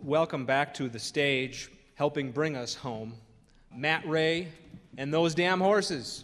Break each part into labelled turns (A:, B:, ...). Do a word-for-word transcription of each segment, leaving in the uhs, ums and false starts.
A: welcome back to the stage, helping bring us home, Matt Ray and Those Damn Horses.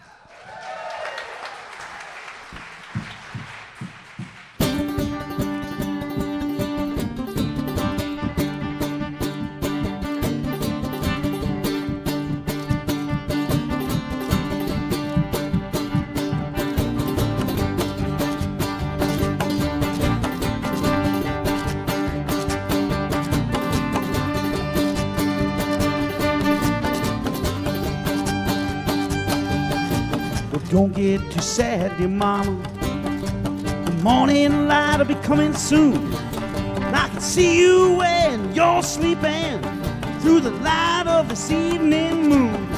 B: Don't get too sad, dear mama. The morning light will be coming soon. And I can see you when you're sleeping through the light of this evening moon.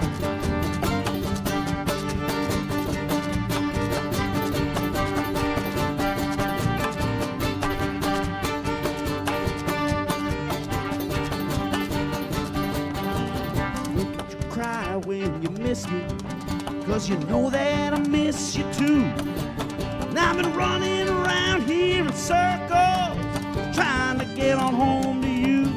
B: Don't you cry when you miss me, 'cause you know that I miss you too. And I've been running around here in circles, trying to get on home to you.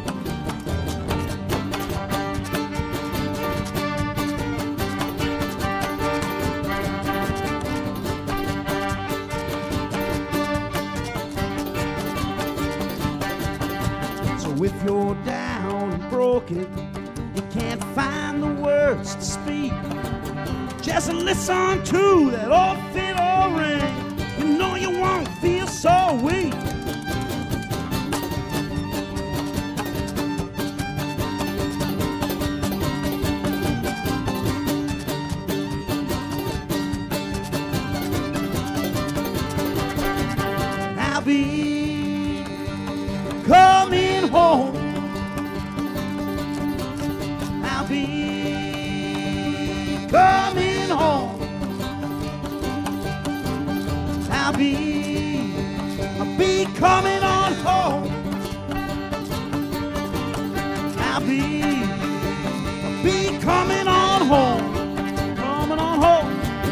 B: So if you're down and broken, you can't find the words to speak, just listen to that old fiddle ring. You know you won't feel so weak. I'll be coming home. I'll be coming home. I'll be, I'll be coming on home. I'll be, I'll be coming on home. Coming on home.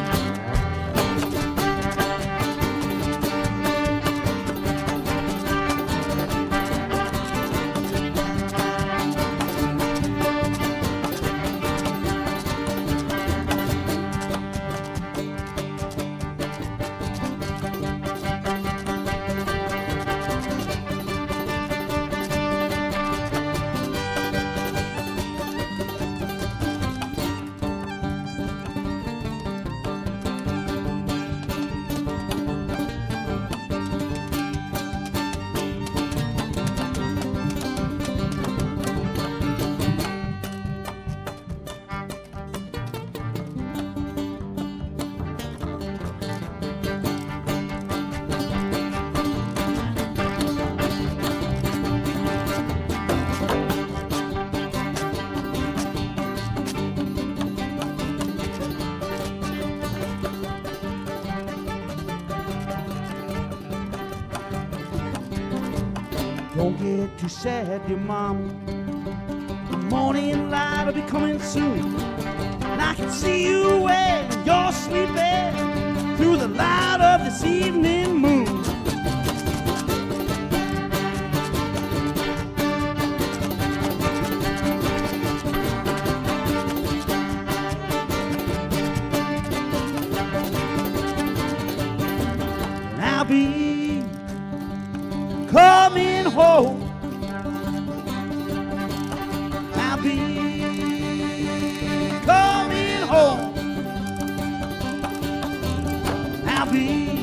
B: Don't get too sad, dear mama. The morning light will be coming soon. And I can see you when you're sleeping through the light of this evening moon. And I'll be coming home. I'll be coming home. I'll be